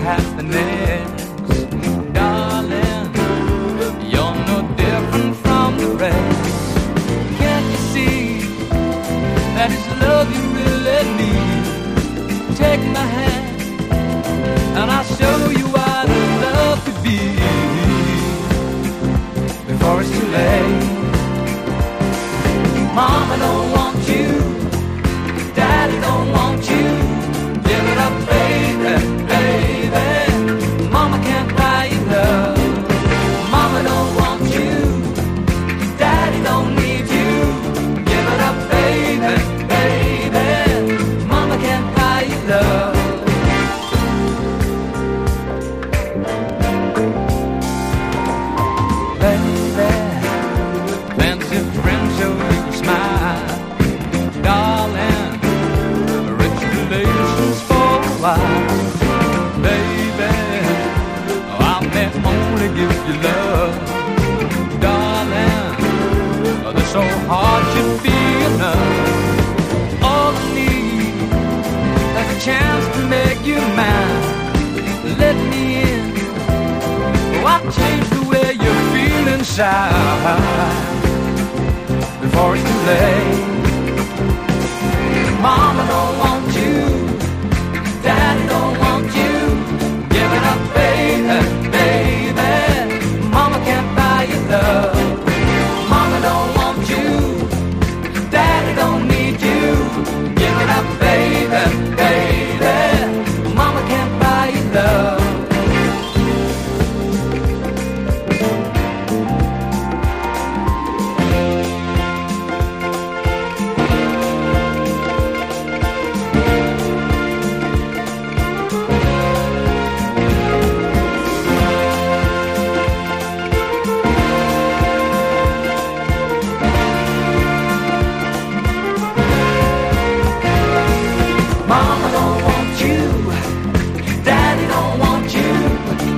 happiness. Darling, you're no different from the rest. Can't you see that it's love you really need? Take my hand and I'll show you what love could be before it's too late. Mama don't want you, Daddy don't want you. Give it up, baby, baby. Mama can't buy you love. Mama don't want you, Daddy don't need you. Give it up, baby, baby. Mama can't buy you love. Baby, fancy friends show you a smile. Darling, rich relations for a while. Baby, I may only give you love. Darling, they're so hard to be enough. All I need is a chance to make you mine. Let me in. Oh, I'll change the way you feel inside before it's too late. Mama don't want